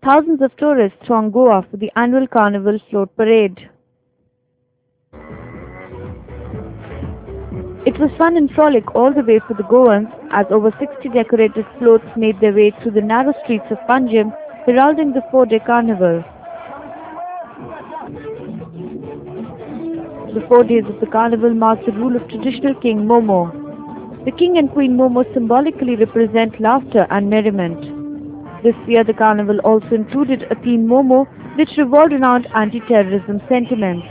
Thousands of tourists throng Goa for the annual Carnival Float Parade. It was fun and frolic all the way for the Goans as over 60 decorated floats made their way through the narrow streets of Panjim, heralding the four-day carnival. The 4 days of the carnival mark the rule of traditional King Momo. The King and Queen Momo symbolically represent laughter and merriment. This year the carnival also included a theme Momo which revolved around anti-terrorism sentiments.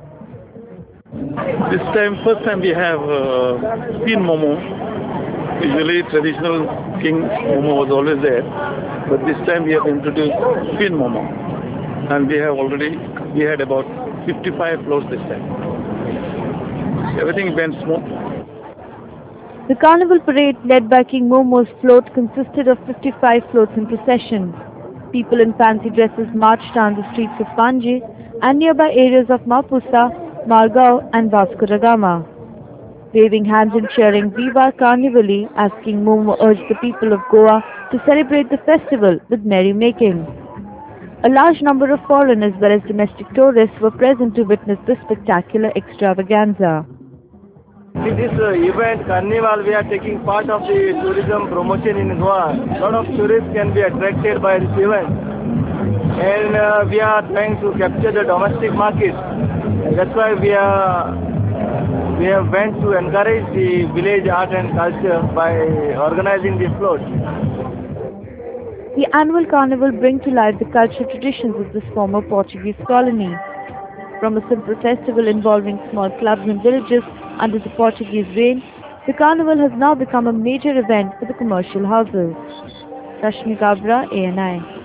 This time, first time we have Queen Momo. Usually traditional King Momo was always there, but this time we have introduced Queen Momo, and we had about 55 floats this time. Everything went smooth. The carnival parade led by King Momo's float consisted of 55 floats in procession. People in fancy dresses marched down the streets of Panji and nearby areas of Mapusa, Margao and Vasco da Gama, waving hands and cheering Viva Carnivali as King Momo urged the people of Goa to celebrate the festival with merrymaking. A large number of foreign as well as domestic tourists were present to witness this spectacular extravaganza. In this event, Carnival, we are taking part of the tourism promotion in Goa. A lot of tourists can be attracted by this event. And we are trying to capture the domestic market. And that's why we have went to encourage the village art and culture by organizing this float. The annual carnival brings to life the cultural traditions of this former Portuguese colony. From a simple festival involving small clubs and villages under the Portuguese reign, the carnival has now become a major event for the commercial houses. Rashmi Kabra, ANI.